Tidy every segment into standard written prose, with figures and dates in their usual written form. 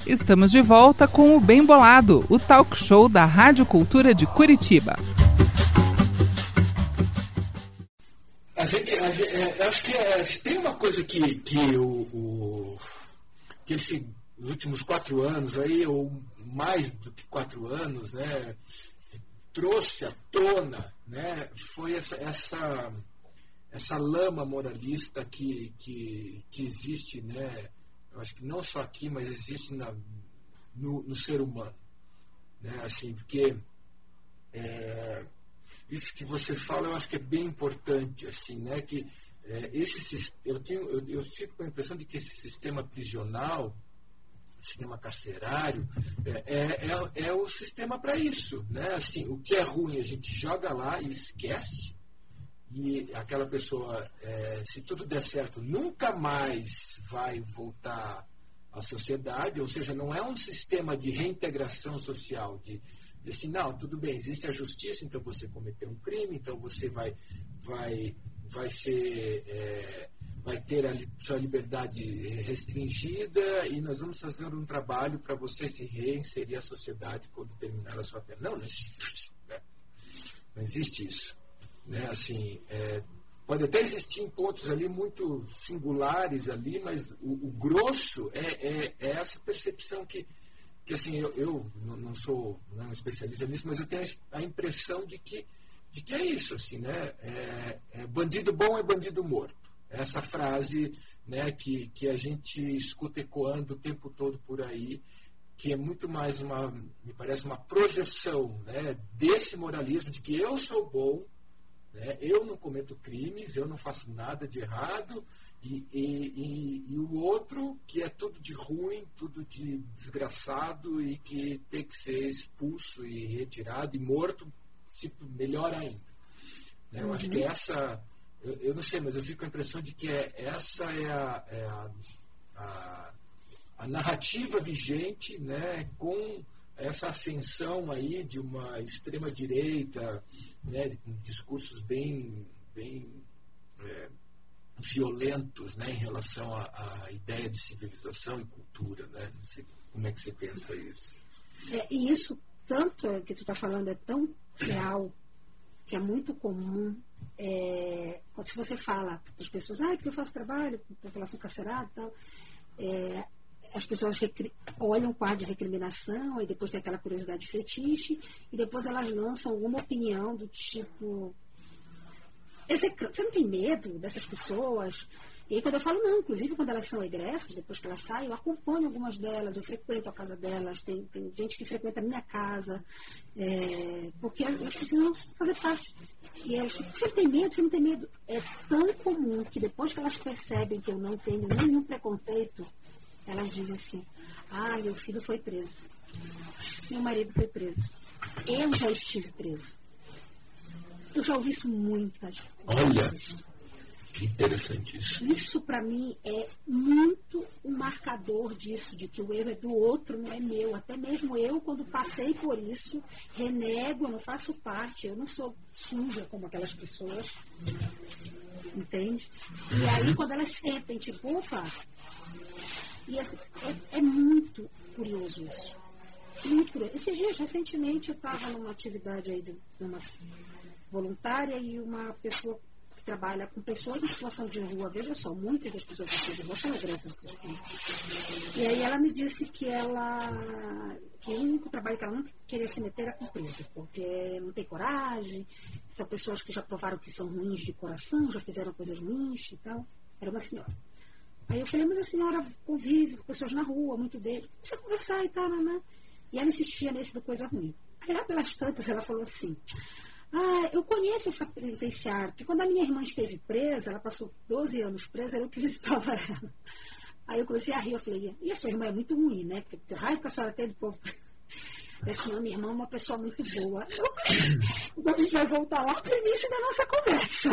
Estamos de volta com o Bem Bolado, o talk show da Rádio Cultura de Curitiba. Eu acho que se tem uma coisa que esses últimos 4 anos, aí, ou mais do que 4 anos, né, trouxe à tona, né, foi essa lama moralista que existe, né, eu acho que não só aqui, mas existe no ser humano, né, assim, porque isso que você fala, eu acho que é bem importante, assim, né, que eu fico com a impressão de que esse sistema prisional, sistema carcerário, é o sistema para isso, né, assim, o que é ruim a gente joga lá e esquece. E aquela pessoa, se tudo der certo, nunca mais vai voltar à sociedade, ou seja, não é um sistema de reintegração social, de assim, não, tudo bem, existe a justiça, então você cometeu um crime, então você vai ter a sua liberdade restringida e nós vamos fazer um trabalho para você se reinserir à sociedade quando terminar a sua pena. Não existe isso. Né, assim, pode até existir em pontos ali muito singulares ali, mas o grosso é essa percepção que assim, eu não sou um especialista nisso, mas eu tenho a impressão de que é isso, assim, né, bandido bom é bandido morto. Essa frase, né, que a gente escuta ecoando o tempo todo por aí, que é muito mais me parece uma projeção, né, desse moralismo de que eu sou bom, né, eu não cometo crimes, eu não faço nada de errado, e o outro que é tudo de ruim, tudo de desgraçado e que tem que ser expulso e retirado e morto, melhor ainda. Né, eu acho que eu não sei, mas eu fico com a impressão de que essa é a narrativa vigente, né, com essa ascensão aí de uma extrema-direita, né, com discursos bem violentos, né, em relação à ideia de civilização e cultura. Né? Não sei como é que você pensa isso. E isso, tanto que tu está falando, é tão real, que é muito comum. Se você fala para as pessoas, porque eu faço trabalho com população carcerária e tal, as pessoas olham o quadro de recriminação e depois tem aquela curiosidade fetiche e depois elas lançam alguma opinião do tipo, você não tem medo dessas pessoas? E aí quando eu falo, não, inclusive quando elas são egressas, depois que elas saem, eu acompanho algumas delas, eu frequento a casa delas, tem gente que frequenta a minha casa, porque elas precisam fazer parte. E elas, você tem medo, você não tem medo? É tão comum que depois que elas percebem que eu não tenho nenhum preconceito, elas dizem assim, meu filho foi preso, meu marido foi preso, eu já estive preso. Eu já ouvi isso muitas vezes. Olha, que interessante isso. Isso para mim é muito um marcador disso, de que o erro é do outro, não é meu. Até mesmo eu, quando passei por isso, renego, eu não faço parte, eu não sou suja como aquelas pessoas, entende? E aí quando elas sentem, tipo, opa... E assim, é muito curioso isso. Muito curioso. Esses dias, recentemente, eu estava numa atividade aí de uma voluntária e uma pessoa que trabalha com pessoas em situação de rua. Veja só, muitas das pessoas em situação de rua são agressas. E aí ela me disse que o único trabalho que ela não queria se meter era com preso, porque não tem coragem, são pessoas que já provaram que são ruins de coração, já fizeram coisas ruins e tal. Era uma senhora. Aí eu falei, mas a senhora convive com pessoas na rua, muito dele. Precisa conversar e tal, né? E ela insistia nesse do coisa ruim. Aí lá pelas tantas ela falou assim, eu conheço essa penitenciária, porque quando a minha irmã esteve presa, ela passou 12 anos presa, era eu que visitava ela. Aí eu comecei a rir, eu falei, e a sua irmã é muito ruim, né? Porque raio que a senhora tem do povo. Eu disse, não, minha irmã é uma pessoa muito boa. Então a gente vai voltar lá para o início da nossa conversa.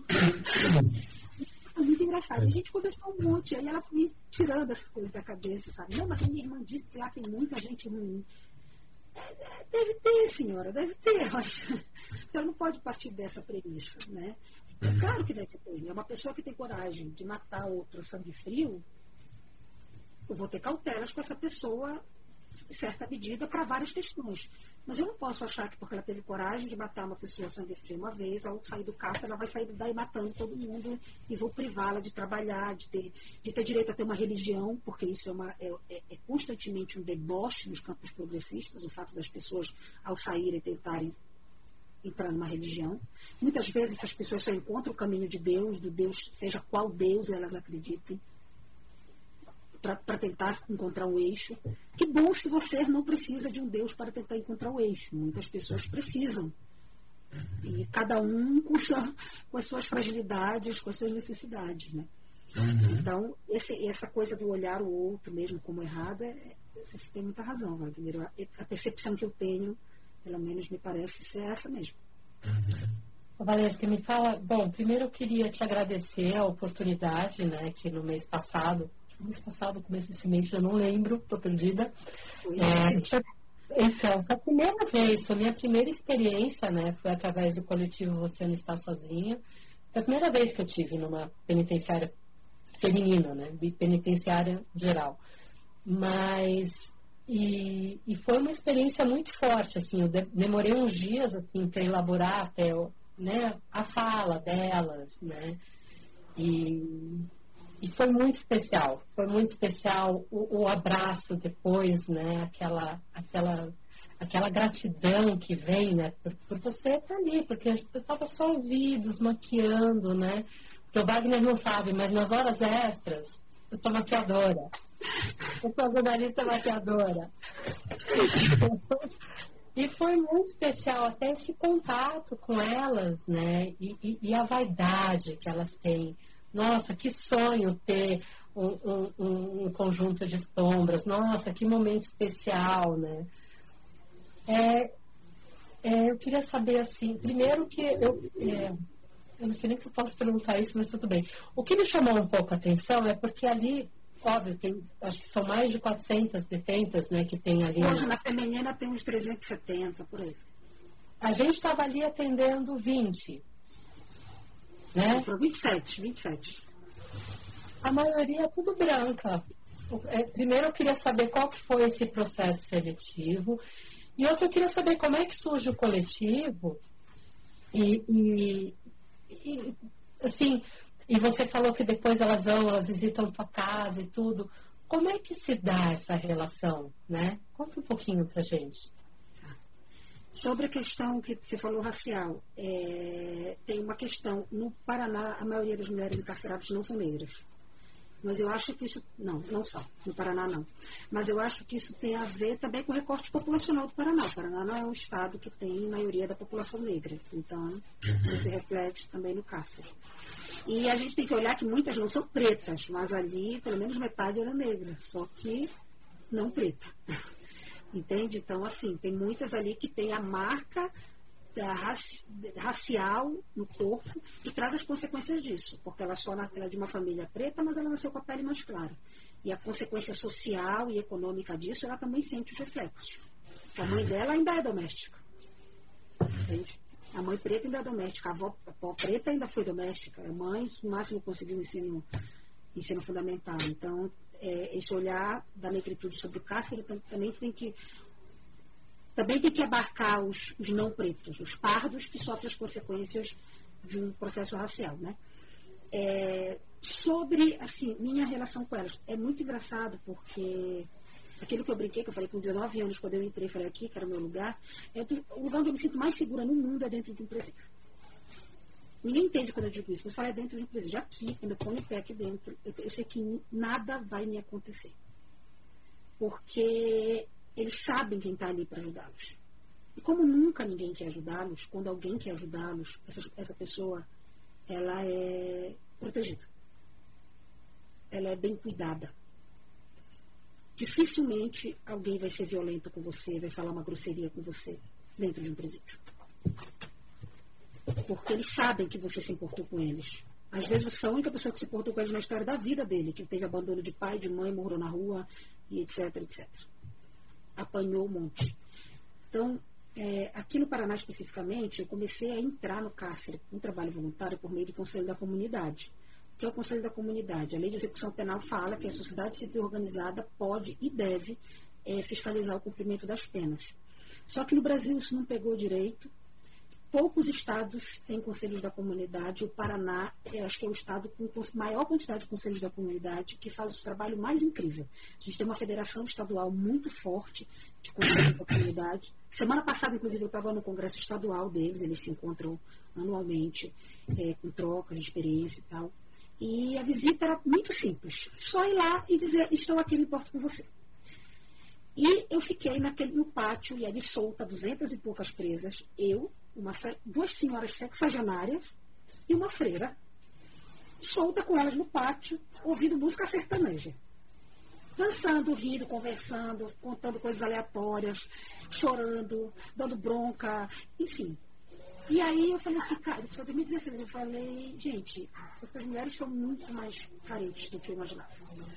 Foi muito engraçado. A gente conversou um monte, aí ela foi tirando essa coisa da cabeça, sabe? Não, mas a minha irmã disse que lá tem muita gente ruim. Deve ter, senhora, deve ter. Mas a senhora não pode partir dessa premissa, né? É claro que deve ter. É uma pessoa que tem coragem de matar outro a sangue frio, eu vou ter cautelas com essa pessoa, em certa medida, para várias questões. Mas eu não posso achar que porque ela teve coragem de matar uma pessoa sangue frio uma vez, ao sair do cárcere, ela vai sair daí matando todo mundo e vou privá-la de trabalhar, de ter direito a ter uma religião, porque isso é constantemente um deboche nos campos progressistas, o fato das pessoas, ao saírem, tentarem entrar numa religião. Muitas vezes essas pessoas só encontram o caminho de Deus, do Deus, seja qual Deus elas acreditem, para tentar encontrar um eixo. Que bom se você não precisa de um Deus para tentar encontrar o eixo. Muitas pessoas precisam. E cada um com as suas fragilidades, com as suas necessidades, né? Então, essa coisa do olhar o outro mesmo como errado, você tem muita razão, Wagner. A percepção que eu tenho, pelo menos me parece ser essa mesmo. Valesca, me fala... Bom, primeiro eu queria te agradecer a oportunidade, né, que no mês passado, começo desse mês, eu não lembro, estou perdida. Então, foi a primeira vez, foi a minha primeira experiência, né, foi através do coletivo Você Não Está Sozinha. Foi a primeira vez que eu tive numa penitenciária feminina, né, penitenciária geral. Mas, e foi uma experiência muito forte, assim, eu demorei uns dias, assim, para elaborar até, né, a fala delas, né, e foi muito especial o abraço depois, né? Aquela gratidão que vem, né? Por você estar ali, porque eu estava só ouvidos, maquiando, né? Porque o Wagner não sabe, mas nas horas extras eu sou maquiadora. Eu sou jornalista maquiadora. E foi muito especial até esse contato com elas, né? E a vaidade que elas têm. Nossa, que sonho ter um conjunto de sombras. Nossa, que momento especial, né? Eu queria saber, assim, primeiro que eu não sei nem se eu posso perguntar isso, mas tudo bem. O que me chamou um pouco a atenção é porque ali, óbvio, acho que são mais de 400 detentas, né, que tem ali. Hoje, na feminina, tem uns 370, por aí. A gente estava ali atendendo 20. Né? Foram 27. A maioria é tudo branca. Primeiro eu queria saber qual que foi esse processo seletivo. E outro eu queria saber como é que surge o coletivo. Assim, e você falou que depois elas visitam tua casa e tudo. Como é que se dá essa relação, né? Conta um pouquinho pra gente. Sobre a questão que você falou racial, tem uma questão. No Paraná, a maioria das mulheres encarceradas não são negras. Mas eu acho que isso... Não são. No Paraná, não. Mas eu acho que isso tem a ver também com o recorte populacional do Paraná. O Paraná não é um estado que tem maioria da população negra. Então, isso se reflete também no cárcere. E a gente tem que olhar que muitas não são pretas, mas ali, pelo menos metade era negra. Só que não preta. Entende? Então, assim, tem muitas ali que tem a marca racial no corpo e traz as consequências disso, porque ela é de uma família preta, mas ela nasceu com a pele mais clara. E a consequência social e econômica disso, ela também sente os reflexos. Porque a mãe dela ainda é doméstica. Entende? A mãe preta ainda é doméstica, a avó preta ainda foi doméstica, a mãe, no máximo, conseguiu ensino fundamental. Então, esse olhar da negritude sobre o cárcere também tem que abarcar os não pretos, os pardos que sofrem as consequências de um processo racial, né? Sobre, assim, minha relação com elas, é muito engraçado porque aquilo que eu brinquei, que eu falei com 19 anos, quando eu entrei, falei aqui, que era o meu lugar, o lugar onde eu me sinto mais segura no mundo é dentro de um presídio. Ninguém entende quando eu digo isso, mas eu falo dentro de um presídio. Aqui, quando eu ponho o pé aqui dentro, eu sei que nada vai me acontecer. Porque eles sabem quem está ali para ajudá-los. E como nunca ninguém quer ajudá-los, quando alguém quer ajudá-los, essa pessoa, ela é protegida. Ela é bem cuidada. Dificilmente alguém vai ser violento com você, vai falar uma grosseria com você dentro de um presídio. Porque eles sabem que você se importou com eles. Às vezes você foi a única pessoa que se importou com eles na história da vida dele, que teve abandono de pai, de mãe, morou na rua, e etc, etc. Apanhou um monte. Então, aqui no Paraná especificamente, eu comecei a entrar no cárcere com um trabalho voluntário por meio do Conselho da Comunidade. que é o Conselho da Comunidade. A Lei de Execução Penal fala que a sociedade civil organizada pode e deve fiscalizar o cumprimento das penas. Só que no Brasil isso não pegou direito. Poucos estados têm conselhos da comunidade. O Paraná, acho que é o estado com maior quantidade de conselhos da comunidade, que faz o trabalho mais incrível. A gente tem uma federação estadual muito forte de conselhos da comunidade. Semana passada, inclusive, eu estava no congresso estadual deles, eles se encontram anualmente, com trocas de experiência e tal. E a visita era muito simples. Só ir lá e dizer, estou aqui, me importo com você. E eu fiquei no pátio, e ali solta 200 e poucas presas, eu, duas senhoras sexagenárias e uma freira, solta com elas no pátio, ouvindo música sertaneja. Dançando, rindo, conversando, contando coisas aleatórias, chorando, dando bronca, enfim. E aí eu falei assim, cara, isso foi em 2016, eu falei, gente, essas mulheres são muito mais carentes do que eu imaginava.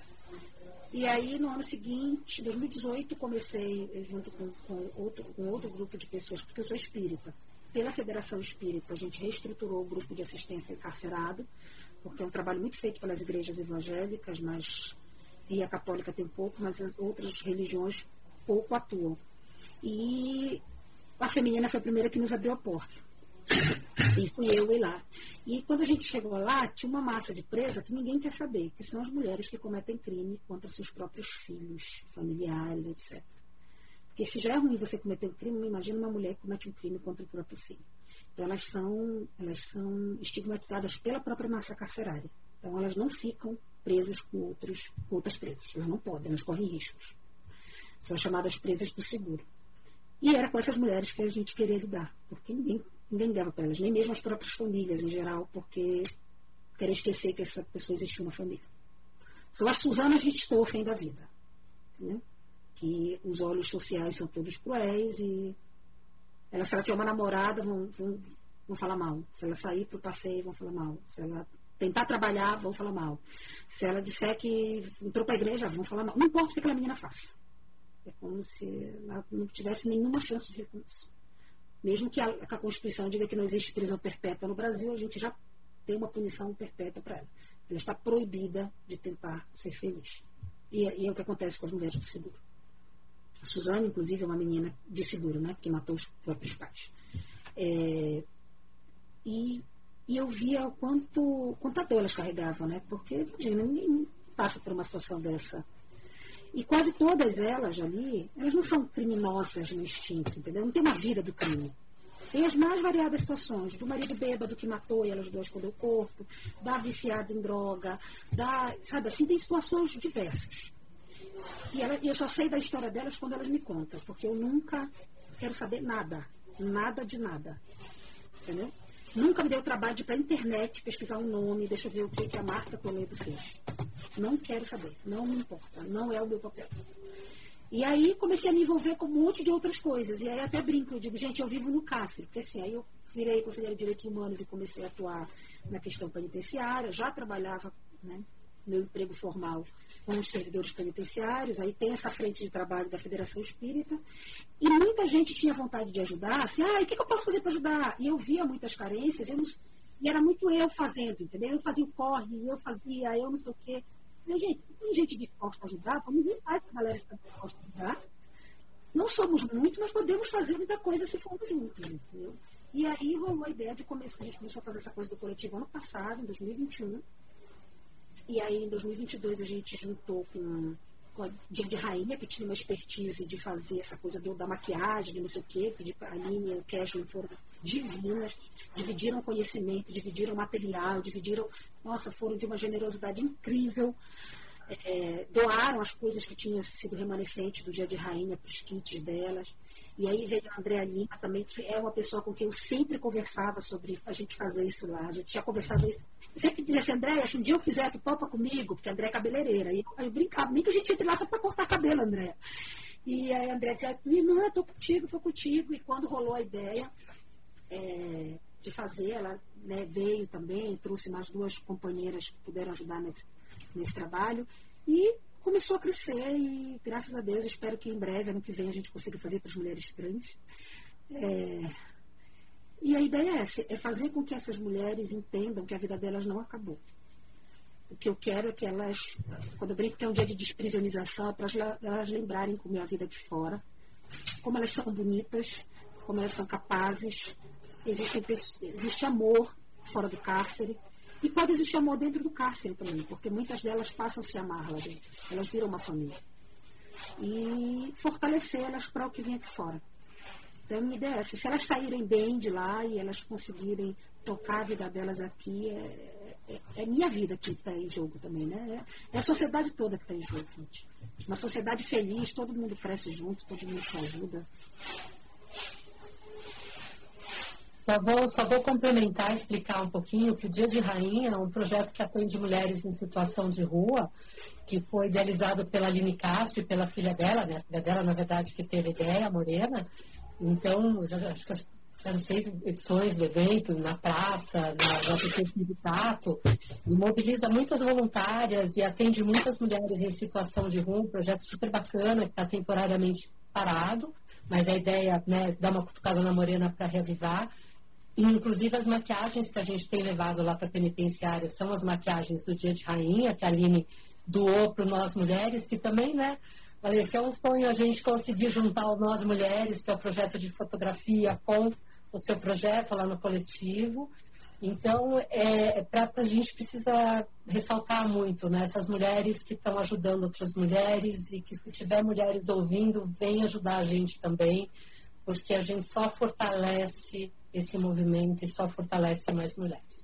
E aí, no ano seguinte, 2018, comecei, junto com outro grupo de pessoas, porque eu sou espírita. Pela Federação Espírita, a gente reestruturou o grupo de assistência encarcerado, porque é um trabalho muito feito pelas igrejas evangélicas, mas e a católica tem pouco, mas as outras religiões pouco atuam. E a feminina foi a primeira que nos abriu a porta. E fui eu ir lá. E quando a gente chegou lá, tinha uma massa de presa que ninguém quer saber, que são as mulheres que cometem crime contra seus próprios filhos, familiares, etc. Porque se já é ruim você cometer um crime, imagina uma mulher que comete um crime contra o próprio filho. Então elas são estigmatizadas pela própria massa carcerária. Então elas não ficam presas com outras presas. Elas não podem, elas correm riscos. São chamadas presas do seguro. E era com essas mulheres que a gente queria lidar, porque ninguém dava para elas, nem mesmo as próprias famílias em geral, porque queria esquecer que essa pessoa existiu na família. São as Susanas Richthofen da vida, né? Que os olhos sociais são todos cruéis e se ela tiver uma namorada, vão falar mal. Se ela sair para o passeio, vão falar mal. Se ela tentar trabalhar, vão falar mal. Se ela disser que entrou para a igreja, vão falar mal. Não importa o que aquela menina faça. É como se ela não tivesse nenhuma chance de recomeço. Mesmo que a Constituição diga que não existe prisão perpétua no Brasil, a gente já tem uma punição perpétua para ela. Ela está proibida de tentar ser feliz. E é o que acontece com as mulheres do seguro. A Suzane, inclusive, é uma menina de seguro, né, que matou os próprios pais. E eu via quanta dor elas carregavam, né? Porque, imagina, ninguém passa por uma situação dessa. E quase todas elas ali, elas não são criminosas no instinto, entendeu? Não tem uma vida do crime. Tem as mais variadas situações, do marido bêbado que matou e elas duas escondeu o corpo, da viciada em droga, sabe assim, tem situações diversas. E eu só sei da história delas quando elas me contam, porque eu nunca quero saber nada de nada, entendeu? Nunca me deu o trabalho de ir para a internet pesquisar um nome, deixa eu ver o que a Marta Toledo fez. Não quero saber, não me importa, não é o meu papel. E aí comecei a me envolver com um monte de outras coisas. E aí até brinco, eu digo, gente, eu vivo no cárcere. Porque assim, aí eu virei conselheira de direitos humanos e comecei a atuar na questão penitenciária. Já trabalhava, né, meu emprego formal com os servidores penitenciários. Aí tem essa frente de trabalho da Federação Espírita. E muita gente tinha vontade de ajudar. Assim, o que eu posso fazer para ajudar? E eu via muitas carências. E era muito eu fazendo, entendeu? Eu fazia o corre, eu não sei o quê. Falei, gente, se tem gente disposta a ajudar, vamos inventar essa galera que está disposta a ajudar. Não somos muitos, mas podemos fazer muita coisa se formos juntos, entendeu? E aí rolou a ideia de começar, a gente começou a fazer essa coisa do coletivo ano passado, em 2021. E aí, em 2022, a gente juntou com a Dia de Rainha, que tinha uma expertise de fazer essa coisa da maquiagem, de não sei o quê, pedir para a Aline e o Cashman foram divinas, dividiram conhecimento, dividiram material, foram de uma generosidade incrível, doaram as coisas que tinham sido remanescentes do Dia de Rainha para os kits delas. E aí veio a Andréa Lima também, que é uma pessoa com quem eu sempre conversava sobre a gente fazer isso lá. A gente já conversava isso. Eu sempre dizia assim, Andréa, se um dia eu fizer, tu topa comigo, porque a Andréa é cabeleireira. E eu brincava, nem que a gente entre lá só para cortar cabelo, Andréa. E aí a Andréa dizia, minha irmã, tô contigo. E quando rolou a ideia de fazer, ela, né, veio também, trouxe mais duas companheiras que puderam ajudar nesse trabalho. E começou a crescer e, graças a Deus, eu espero que em breve, ano que vem, a gente consiga fazer para as mulheres trans. E a ideia é fazer com que essas mulheres entendam que a vida delas não acabou. O que eu quero é que elas, quando eu brinco que é um dia de desprisionização, é para elas lembrarem como é a vida aqui fora, como elas são bonitas, como elas são capazes, existe amor fora do cárcere, e pode existir amor dentro do cárcere também, porque muitas delas passam a se amar lá dentro, elas viram uma família. E fortalecer elas para o que vem aqui fora. Então, a minha ideia é essa. Se elas saírem bem de lá e elas conseguirem tocar a vida delas aqui, é minha vida que está em jogo também, né? É a sociedade toda que está em jogo, gente. Uma sociedade feliz, todo mundo cresce junto, todo mundo se ajuda. Só vou complementar, explicar um pouquinho que o Dia de Rainha é um projeto que atende mulheres em situação de rua, que foi idealizado pela Aline Castro e pela filha dela, né? A filha dela, na verdade, que teve a ideia, a Morena. Então, acho que eram 6 edições do evento, na praça, no sindicato, e mobiliza muitas voluntárias e atende muitas mulheres em situação de rua, um projeto super bacana, que está temporariamente parado, mas a ideia, né, é dar uma cutucada na Morena para reavivar. E, inclusive, as maquiagens que a gente tem levado lá para a penitenciária são as maquiagens do Dia de Rainha, que a Aline doou para Nós Mulheres, que também, né, que é um sonho a gente conseguir juntar o Nós Mulheres, que é o projeto de fotografia, com o seu projeto lá no coletivo. Então, a gente precisa ressaltar muito, né, essas mulheres que estão ajudando outras mulheres, e que, se tiver mulheres ouvindo, vem ajudar a gente também, porque a gente só fortalece esse movimento e só fortalece mais mulheres.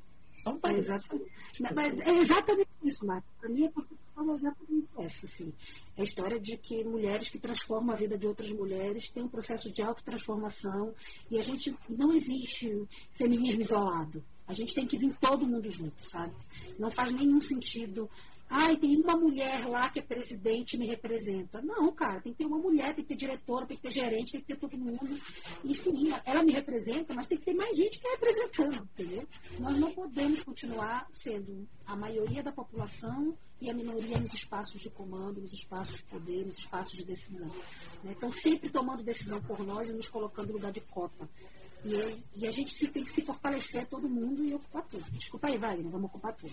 É exatamente isso, Marta. Para mim, a concepção é exatamente essa. Assim. É a história de que mulheres que transformam a vida de outras mulheres têm um processo de autotransformação, e a gente não existe feminismo isolado. A gente tem que vir todo mundo junto, sabe? Não faz nenhum sentido. Tem uma mulher lá que é presidente e me representa. Não, cara, tem que ter uma mulher, tem que ter diretora, tem que ter gerente, tem que ter todo mundo. E sim, ela me representa, mas tem que ter mais gente que é representando, entendeu? Nós não podemos continuar sendo a maioria da população e a minoria nos espaços de comando, nos espaços de poder, nos espaços de decisão. Né? Então, sempre tomando decisão por nós e nos colocando no lugar de cota. E a gente tem que se fortalecer todo mundo e ocupar tudo. Desculpa aí, Wagner, vamos ocupar tudo.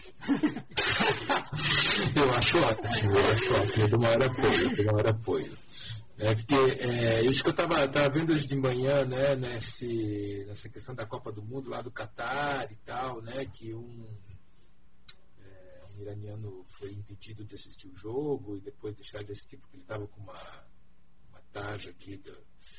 Eu acho ótimo, eu dou maior apoio. Porque isso que eu estava vendo hoje de manhã, né, nessa questão da Copa do Mundo lá do Catar e tal, né, que um iraniano foi impedido de assistir o jogo e depois deixaram de assistir porque ele estava com uma tarja aqui do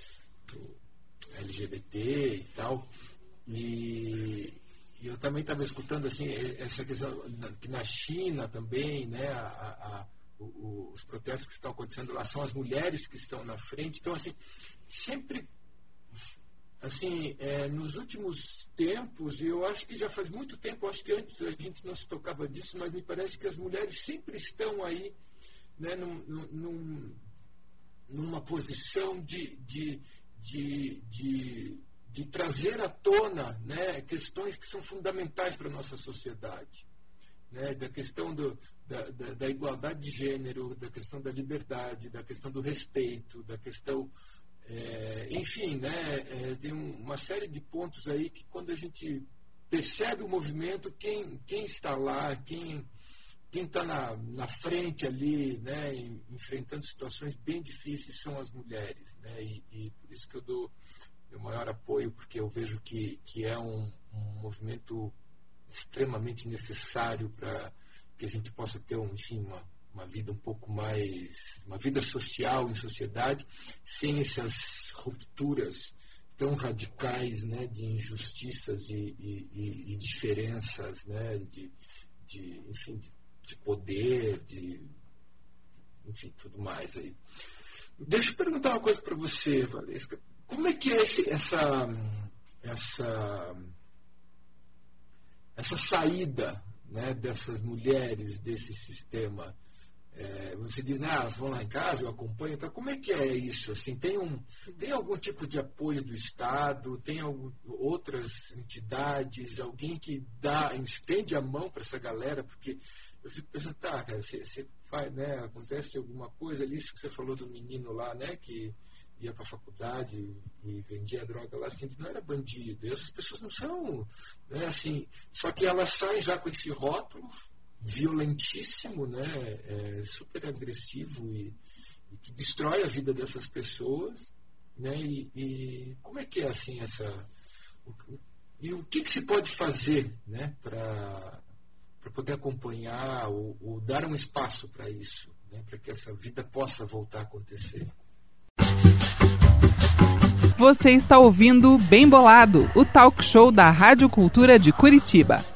LGBT e tal, e eu também estava escutando assim, essa questão que na China também, né, os protestos que estão acontecendo lá são as mulheres que estão na frente. Então, assim, sempre assim, nos últimos tempos, e eu acho que já faz muito tempo, acho que antes a gente não se tocava disso, mas me parece que as mulheres sempre estão aí, né, numa posição de trazer à tona, né, questões que são fundamentais para a nossa sociedade, né, da questão da igualdade de gênero, da questão da liberdade, da questão do respeito, da questão, enfim, né, tem uma série de pontos aí que, quando a gente percebe o movimento, quem está lá, quem está na frente ali, né, enfrentando situações bem difíceis, são as mulheres, né, e por isso que eu dou meu maior apoio, porque eu vejo que é um movimento extremamente necessário para que a gente possa ter, enfim, uma vida um pouco mais, uma vida social em sociedade, sem essas rupturas tão radicais, né, de injustiças e diferenças, né, enfim, de poder, enfim, tudo mais aí. Deixa eu perguntar uma coisa para você, Valesca. Como é que é essa saída, né, dessas mulheres desse sistema? Você diz, elas vão lá em casa, eu acompanho. Então, como é que é isso? Assim, tem algum tipo de apoio do Estado? Tem outras entidades? Alguém que estende a mão para essa galera? Porque eu fico pensando, cara, você faz, né, acontece alguma coisa ali, isso que você falou do menino lá, né, que ia para a faculdade e vendia droga lá, assim, que não era bandido. E essas pessoas não são, né, assim, só que elas saem já com esse rótulo, violentíssimo, né? Super agressivo e que destrói a vida dessas pessoas, né? E como é que é assim e o que se pode fazer, né, para poder acompanhar ou dar um espaço para isso, né, para que essa vida possa voltar a acontecer? Você está ouvindo Bem Bolado, o talk show da Rádio Cultura de Curitiba.